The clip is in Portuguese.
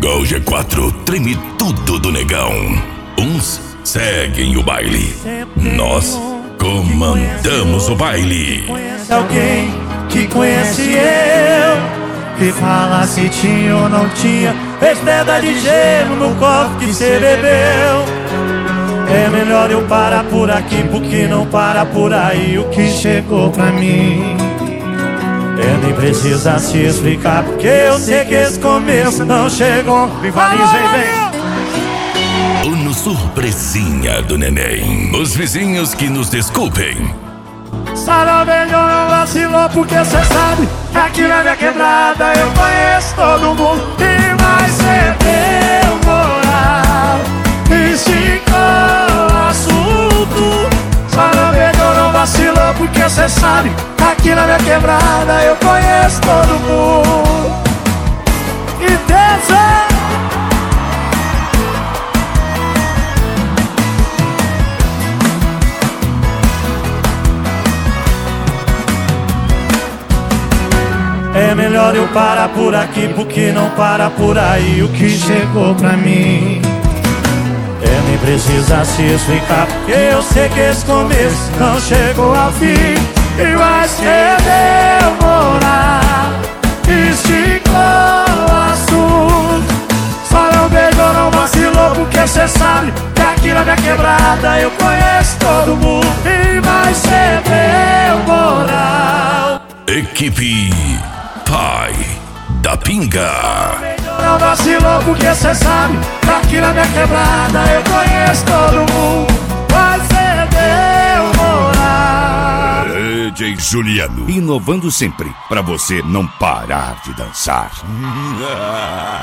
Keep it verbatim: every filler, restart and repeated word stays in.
Chegou o G quatro, treme tudo do negão. Uns seguem o baile, nós comandamos o baile. Conhece alguém que conhece eu, que fala se tinha ou não tinha, fez pedra de gelo no copo que cê bebeu. É melhor eu parar por aqui, porque não para por aí o que chegou pra mim. É, nem precisa se explicar, porque eu sei que esse começo não chegou. Rivaliza, vem, vem. No surpresinha do neném, os vizinhos que nos desculpem. Sarah melhor não vacilou, porque cê sabe que aqui na minha quebrada eu conheço todo mundo. E mais cê deu moral, esticou o assunto. Sarah melhor não vacilou, porque cê sabe que aqui na minha quebrada eu conheço todo mundo. E dança. É melhor eu parar por aqui, porque não para por aí o que chegou pra mim. É, nem precisa se explicar, porque eu sei que esse começo não chegou ao fim. E vai ser demorar, esticou o assunto. Só não beijou, não vacilou, porque cê sabe que aqui na minha quebrada eu conheço todo mundo. E vai ser demorar. Equipe Pai da Pinga. Não vacilou, porque cê sabe que aqui na minha quebrada eu conheço todo mundo. Vai ser demorar. D J Juliano, inovando sempre pra você não parar de dançar.